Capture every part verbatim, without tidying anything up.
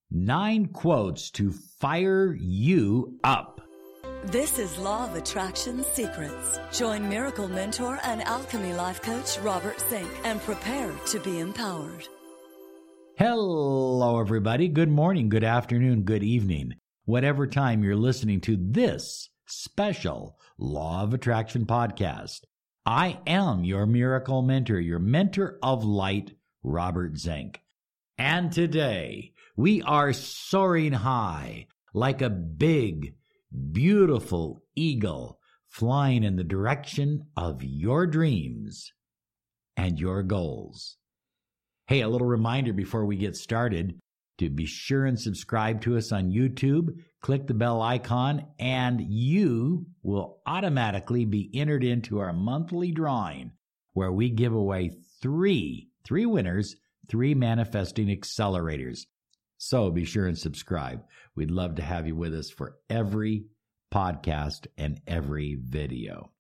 Nine quotes to fire you up. This is Law of Attraction Secrets. Join Miracle Mentor and Alchemy Life Coach Robert Zink and prepare to be empowered. Hello, everybody. Good morning, good afternoon, good evening. Whatever time you're listening to this special Law of Attraction podcast. I am your Miracle Mentor, your mentor of light, Robert Zink. And today, we are soaring high like a big, beautiful eagle flying in the direction of your dreams and your goals. Hey, a little reminder before we get started to be sure and subscribe to us on YouTube. Click the bell icon and you will automatically be entered into our monthly drawing where we give away three, three winners, three manifesting accelerators. So be sure and subscribe. We'd love to have you with us for every podcast and every video.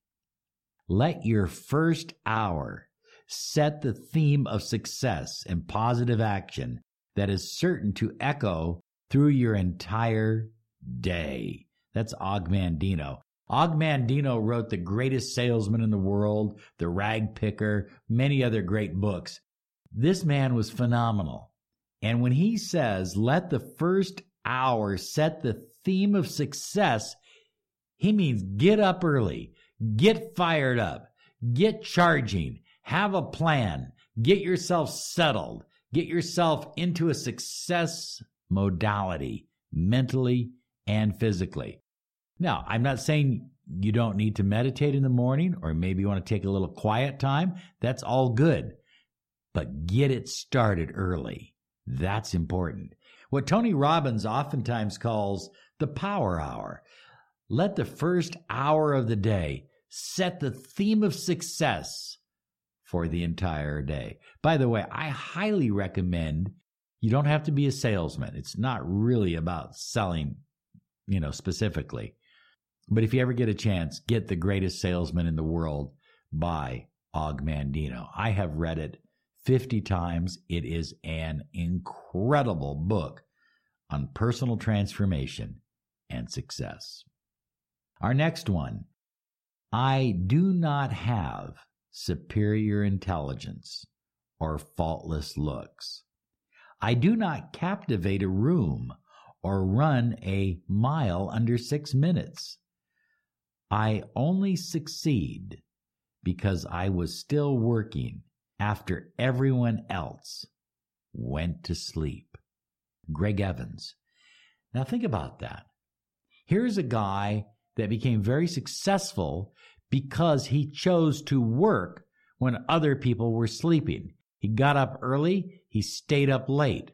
Let your first hour set the theme of success and positive action that is certain to echo through your entire day. That's Og Mandino. Og Mandino wrote The Greatest Salesman in the World, The Rag Picker, many other great books. This man was phenomenal. And when he says, let the first hour set the theme of success, he means get up early, get fired up, get charging, have a plan, get yourself settled, get yourself into a success modality, mentally and physically. Now, I'm not saying you don't need to meditate in the morning, or maybe you want to take a little quiet time. That's all good. But get it started early. That's important. What Tony Robbins oftentimes calls the power hour. Let the first hour of the day set the theme of success for the entire day. By the way, I highly recommend you don't have to be a salesman. It's not really about selling, you know, specifically. But if you ever get a chance, get The Greatest Salesman in the World by Og Mandino. I have read it fifty times. It is an incredible book on personal transformation and success. Our next one, I do not have superior intelligence or faultless looks. I do not captivate a room or run a mile under six minutes. I only succeed because I was still working after everyone else went to sleep. Greg Evans. Now think about that. Here's a guy that became very successful because he chose to work when other people were sleeping. He got up early, he stayed up late.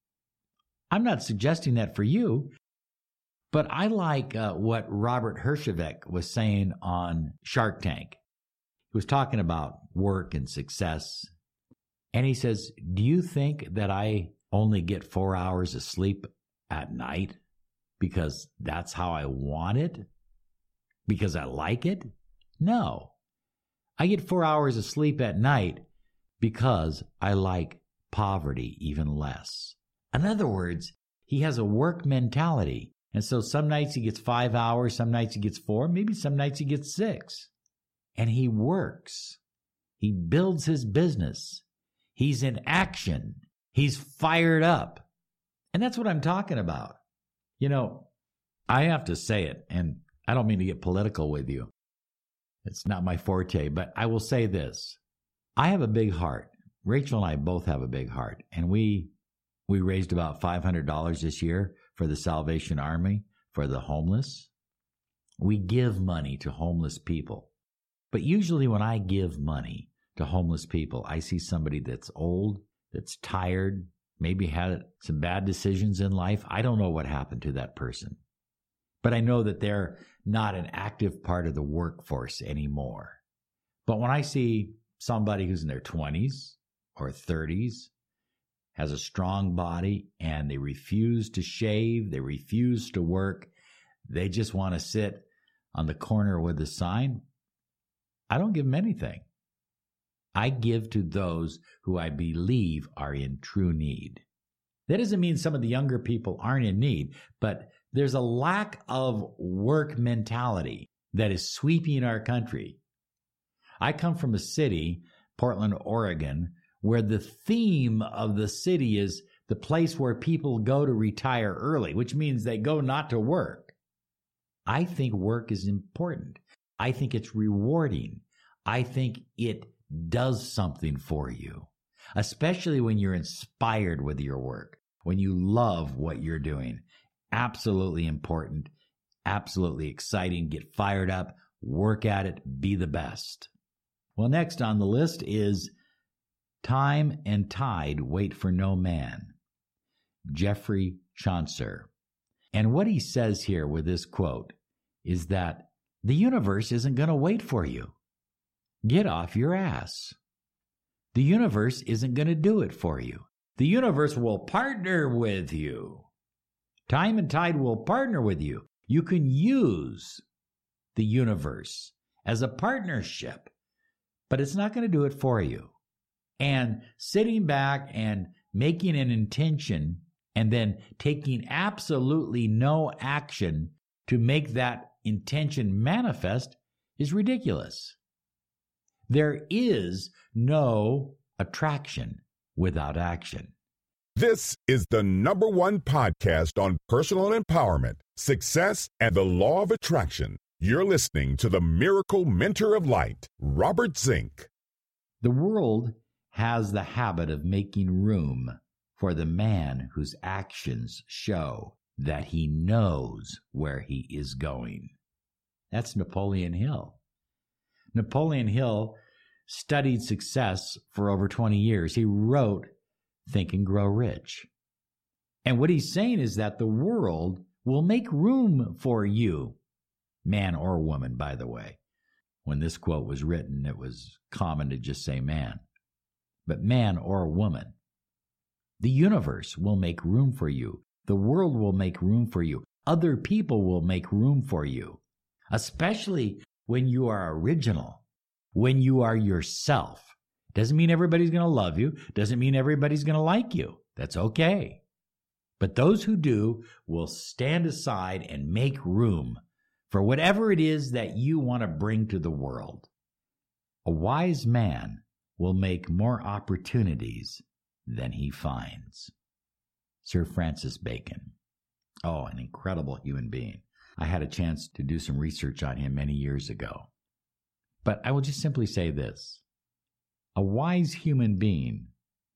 I'm not suggesting that for you, but I like uh, what Robert Herjavec was saying on Shark Tank. He was talking about work and success. And he says, do you think that I only get four hours of sleep at night because that's how I want it? Because I like it? No. I get four hours of sleep at night because I like poverty even less. In other words, he has a work mentality. And so some nights he gets five hours, some nights he gets four, maybe some nights he gets six. And he works. He builds his business. He's in action. He's fired up. And that's what I'm talking about. You know, I have to say it, and I don't mean to get political with you. It's not my forte, but I will say this. I have a big heart. Rachel and I both have a big heart. And we we raised about five hundred dollars this year for the Salvation Army, for the homeless. We give money to homeless people. But usually when I give money to homeless people, I see somebody that's old, that's tired, maybe had some bad decisions in life. I don't know what happened to that person. But I know that they're not an active part of the workforce anymore. But when I see somebody who's in their twenties or thirties, has a strong body, and they refuse to shave, they refuse to work, they just want to sit on the corner with a sign, I don't give them anything. I give to those who I believe are in true need. That doesn't mean some of the younger people aren't in need, but there's a lack of work mentality that is sweeping our country. I come from a city, Portland, Oregon, where the theme of the city is the place where people go to retire early, which means they go not to work. I think work is important. I think it's rewarding. I think it does something for you, especially when you're inspired with your work, when you love what you're doing. Absolutely important, absolutely exciting. Get fired up, work at it, be the best. Well, next on the list is Time and Tide Wait for No Man, Jeffrey Chaucer. And what he says here with this quote is that the universe isn't going to wait for you. Get off your ass. The universe isn't going to do it for you. The universe will partner with you. Time and Tide will partner with you. You can use the universe as a partnership, but it's not going to do it for you. And sitting back and making an intention and then taking absolutely no action to make that intention manifest is ridiculous. There is no attraction without action. This is the number one podcast on personal empowerment, success, and the law of attraction. You're listening to the Miracle Mentor of Light, Robert Zink. The world has the habit of making room for the man whose actions show that he knows where he is going. That's Napoleon Hill. Napoleon Hill studied success for over twenty years. He wrote Think and Grow Rich. And what he's saying is that the world will make room for you, man or woman, by the way. When this quote was written, it was common to just say man. But man or woman. The universe will make room for you. The world will make room for you. Other people will make room for you, especially when you are original, when you are yourself. Doesn't mean everybody's going to love you. Doesn't mean everybody's going to like you. That's okay. But those who do will stand aside and make room for whatever it is that you want to bring to the world. A wise man will make more opportunities than he finds. Sir Francis Bacon. Oh, an incredible human being. I had a chance to do some research on him many years ago. But I will just simply say this. A wise human being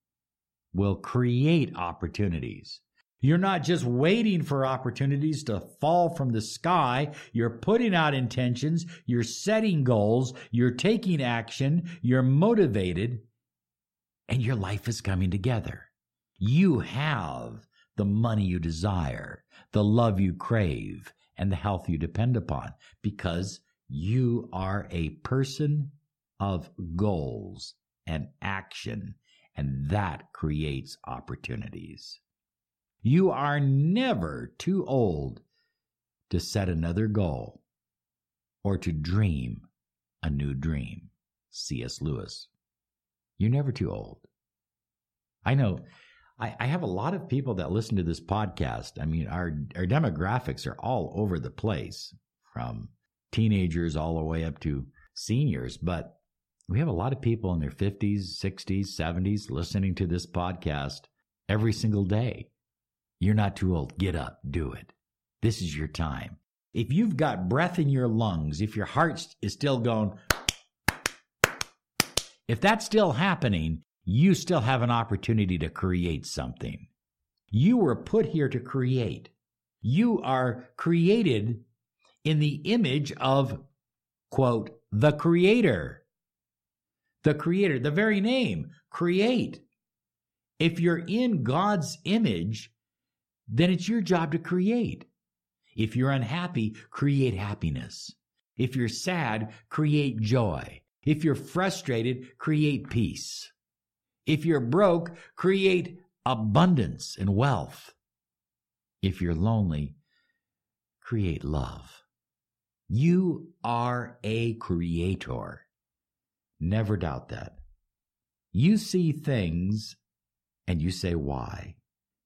will create opportunities. You're not just waiting for opportunities to fall from the sky. You're putting out intentions. You're setting goals. You're taking action. You're motivated. And your life is coming together. You have the money you desire, the love you crave, and the health you depend upon because you are a person of goals and action, and that creates opportunities. You are never too old to set another goal or to dream a new dream. C S Lewis. You're never too old. I know I, I have a lot of people that listen to this podcast. I mean, our, our demographics are all over the place, from teenagers all the way up to seniors, but we have a lot of people in their fifties, sixties, seventies listening to this podcast every single day. You're not too old. Get up. Do it. This is your time. If you've got breath in your lungs, if your heart is still going, if that's still happening, you still have an opportunity to create something. You were put here to create. You are created in the image of, quote, the Creator. The Creator, the very name, create. If you're in God's image, then it's your job to create. If you're unhappy, create happiness. If you're sad, create joy. If you're frustrated, create peace. If you're broke, create abundance and wealth. If you're lonely, create love. You are a creator. Never doubt that. You see things and you say why.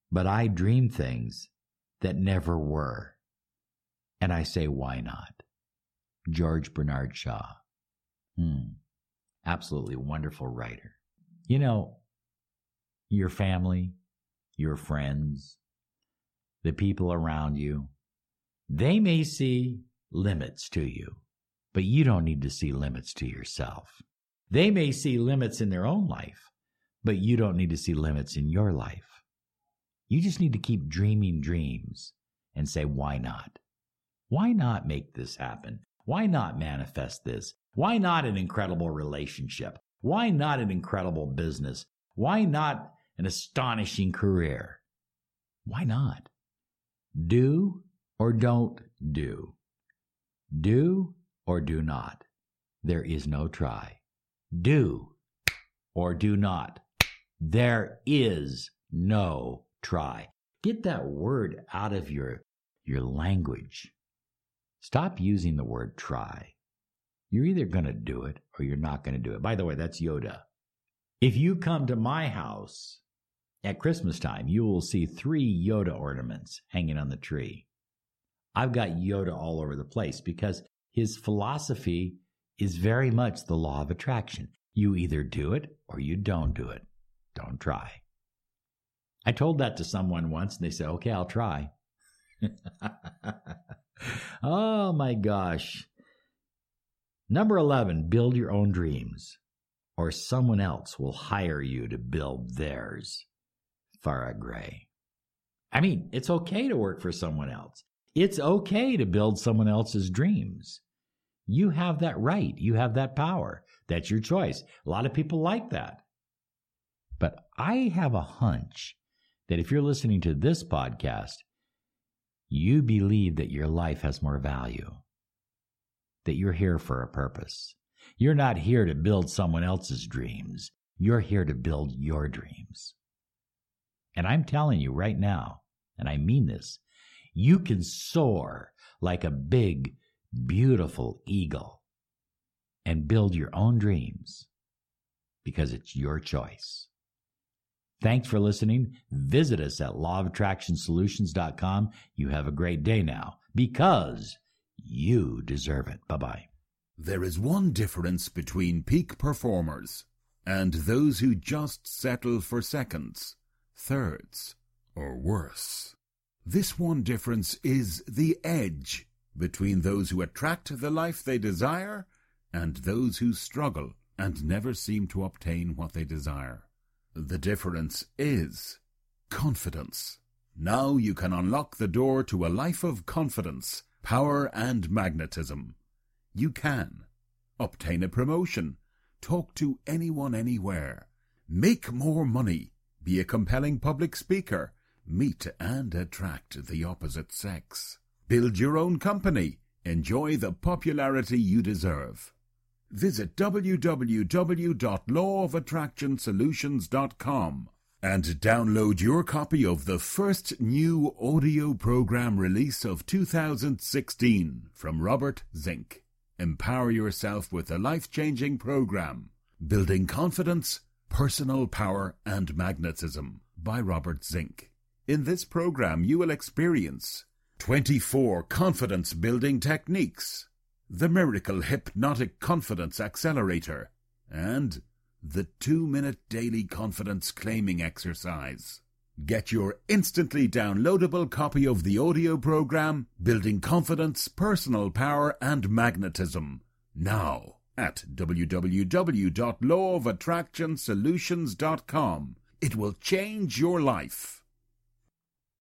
but I dream things that never were. And I say, why not? George Bernard Shaw. Hmm. Absolutely wonderful writer. You know, your family, your friends, the people around you, they may see limits to you, but you don't need to see limits to yourself. They may see limits in their own life, but you don't need to see limits in your life. You just need to keep dreaming dreams and say, why not? Why not make this happen? Why not manifest this? Why not an incredible relationship? Why not an incredible business? Why not an astonishing career? Why not? Do or don't do. Do or do not. There is no try. Do or do not. There is no try. Get that word out of your, your language. Stop using the word try. You're either going to do it or you're not going to do it. By the way, that's Yoda. If you come to my house at Christmas time, you will see three Yoda ornaments hanging on the tree. I've got Yoda all over the place because his philosophy is very much the law of attraction. You either do it or you don't do it. Don't try. I told that to someone once and they said, okay, I'll try. Oh my gosh. Number eleven, build your own dreams, or someone else will hire you to build theirs. Farrah Gray. I mean, it's okay to work for someone else. It's okay to build someone else's dreams. You have that right. You have that power. That's your choice. A lot of people like that. But I have a hunch that if you're listening to this podcast, you believe that your life has more value, that you're here for a purpose. You're not here to build someone else's dreams. You're here to build your dreams. And I'm telling you right now, and I mean this, you can soar like a big, beautiful eagle and build your own dreams because it's your choice. Thanks for listening. Visit us at law of attraction solutions dot com. You have a great day now because you deserve it. Bye-bye. There is one difference between peak performers and those who just settle for seconds, thirds, or worse. This one difference is the edge between those who attract the life they desire and those who struggle and never seem to obtain what they desire. The difference is confidence. Now you can unlock the door to a life of confidence, power, and magnetism. You can obtain a promotion, talk to anyone anywhere, make more money, be a compelling public speaker, meet and attract the opposite sex, build your own company, enjoy the popularity you deserve. Visit w w w dot law of attraction solutions dot com and download your copy of the first new audio program release of two thousand sixteen from Robert Zink. Empower yourself with a life-changing program, Building Confidence, Personal Power, and Magnetism by Robert Zink. In this program, you will experience twenty-four confidence-building techniques, the Miracle Hypnotic Confidence Accelerator, and the two-minute daily confidence claiming exercise. Get your instantly downloadable copy of the audio program, Building Confidence, Personal Power, and Magnetism, now at w w w dot law of attraction solutions dot com. It will change your life.